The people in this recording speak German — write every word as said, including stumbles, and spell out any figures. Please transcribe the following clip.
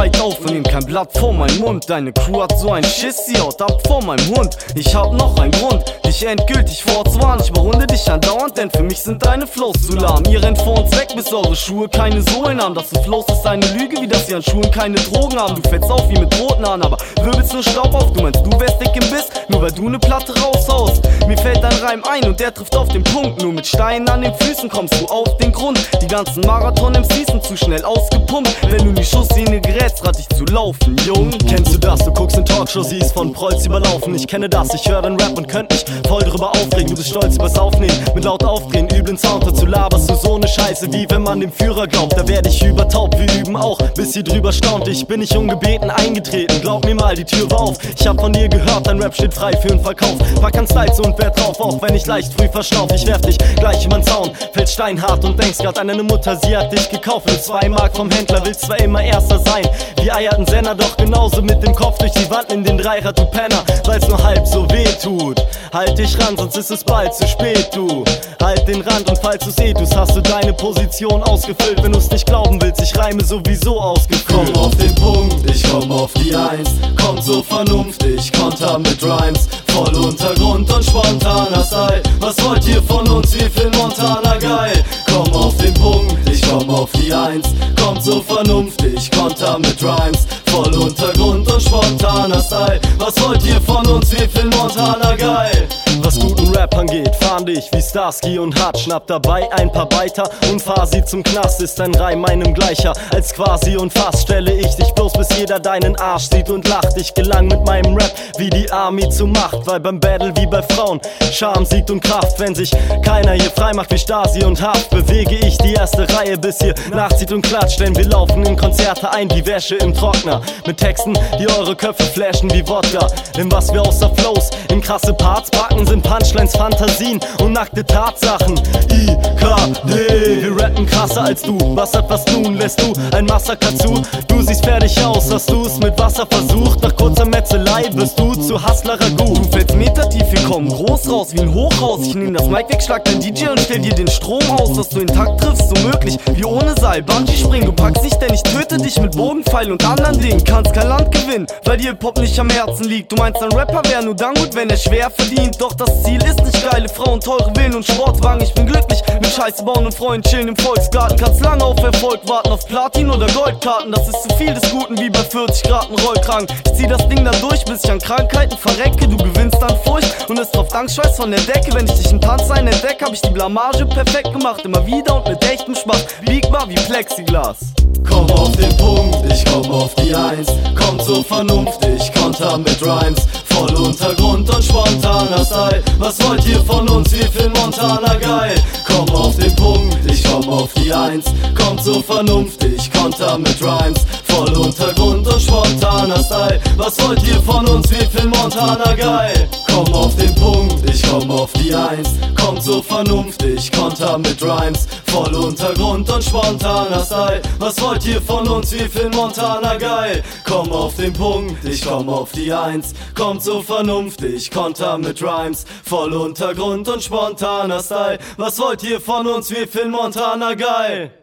weit auf und nehm kein Blatt vor meinen Mund. Deine Crew hat so ein Schiss, sie haut ab vor meinem Hund. Ich hab noch einen Grund, dich endgültig vorzuwarnen. Ich überrunde dich andauernd, denn für mich sind deine Flows zu lahm. Ihr rennt vor uns weg, bis eure Schuhe keine Sohlen haben. Dass du Flows ist eine Lüge, wie dass sie an Schuhen keine Drogen haben. Du fällst auf wie mit roten Haaren, aber wirbelst nur Staub auf. Du meinst, du wärst dick im Biss, nur weil du ne Platte raushaust. Mir fällt dein Reim ein und der trifft auf den Punkt. Nur mit Steinen an den Füßen kommst du auf den Grund. Die ganzen Marathon-M Cs sind zu schnell ausgepumpt. Wenn du in die Schusslinie gerätst, rat ich zu laufen, Jung. Kennst du das? Du guckst in Talkshows, siehst von Prolls überlaufen. Ich kenne das, ich höre den Rap und könnt mich voll drüber aufregen. Du bist stolz übers Aufnehmen, mit laut aufdrehen, üblen Sound. Dazu laberst du so ne Scheiße, wie wenn man dem Führer glaubt. Da werd ich übertaubt, wir üben auch, bis ihr drüber staunt. Ich bin nicht ungebeten eingetreten, glaub mir mal, die Tür war auf. Ich hab von dir gehört, dein Rap steht frei für den Verkauf. Pack an Styles und Wert drauf, auch wenn ich leicht früh verschnauf. Ich werf dich gleich übern Zaun, fällt steinhart und denkst grad an deine Mutter, sie hat dich gekauft für zwei Mark vom Händler. Willst zwar immer Erster sein, wie eierten Senner, doch genauso mit dem Kopf durch die Wand in den Dreirad, du Penner, weil's nur halb so weh tut. Halt dich ran, sonst ist es bald zu spät, du. Halt den Rand und falls du's eh tust, hast du deine Position ausgefüllt. Wenn du's nicht glauben willst, ich reime sowieso ausgefüllt. Komm auf den Punkt, ich komm auf die Eins. Kommt so vernünftig, Konter mit Rhymes. Voll Untergrund und spontaner Style. Was wollt ihr von uns, wie viel Montana geil? Komm auf den Punkt, ich komm auf die Eins. Kommt so vernünftig, Konter mit Rhymes. Voll Untergrund und spontaner Style. Was wollt ihr von uns, wie viel Montana geil? Was guten Rap angeht, fahren dich wie Starsky und Hutch. Schnapp dabei ein paar Beiter und fahr sie zum Knast. Ist ein Reim meinem gleicher als quasi und fast. Stelle ich dich bloß, bis jeder deinen Arsch sieht und lacht. Ich gelang mit meinem Rap wie die Army zur Macht. Weil beim Battle wie bei Frauen Charme siegt und Kraft. Wenn sich keiner hier frei macht wie Stasi und Haft, bewege ich die erste Reihe, bis ihr nachzieht und klatscht. Denn wir laufen in Konzerte ein wie Wäsche im Trockner. Mit Texten, die eure Köpfe flashen wie Wodka. In was wir außer Flows in krasse Parts packen, sind Punchlines, Fantasien und nackte Tatsachen. I K D, wir rappen krasser als du. Was hat was nun? Lässt du ein Massaker zu? Du siehst fertig aus, hast du's mit Wasser versucht. Nach kurzer Metzelei wirst du zu Hustler Ragout. Du fällst metertief, wir kommen groß raus wie ein Hochhaus. Ich nehm das Mic weg, schlag dein D J und stell dir den Strom aus. Dass du den Takt triffst, so möglich wie ohne Seil. Bungee springen, du packst nicht, denn ich töte dich mit Bogenpfeil und anderen Dingen. Kannst kein Land gewinnen, weil dir Hip-Hop nicht am Herzen liegt. Du meinst, ein Rapper wär nur dann gut, wenn er schwer verdient. Doch das Ziel ist nicht geile Frauen, teure Villen und Sportwagen. Ich bin glücklich mit Scheiße bauen und Freunden chillen im Volksgarten. Kannst lange auf Erfolg warten, auf Platin oder Goldkarten. Das ist zu viel des Guten, wie bei vierzig Grad ein Rollkragen. Ich zieh das Ding dann durch, bis ich an Krankheiten verrecke. Du gewinnst dann Furcht und es drauf Dankschweiß von der Decke. Wenn ich dich im Tanzsein entdecke, hab ich die Blamage perfekt gemacht. Immer wieder und mit echtem Spaß, biegbar wie Plexiglas. Komm auf den Punkt, ich komm auf die Eins. Kommt so vernünftig, Konter mit Rhymes. Voll Untergrund und spontaner Style. Was wollt ihr von uns, wie viel Montana geil? Komm auf den Punkt, ich komm auf die Eins. Kommt so vernünftig, Konter mit Rhymes. Voll Untergrund und spontaner Style. Was wollt ihr von uns, wie viel Montana geil? Komm auf den Punkt, ich komm auf die Eins. Kommt so vernünftig, Konter mit Rhymes. Voll Untergrund und spontaner Style. Was wollt ihr von uns, wie viel Montana geil? Komm auf den Punkt, ich komm auf die Eins. Kommt so vernünftig, Konter mit Rhymes. Voll Untergrund und spontaner Style. Was wollt ihr von uns, wie viel Montana geil?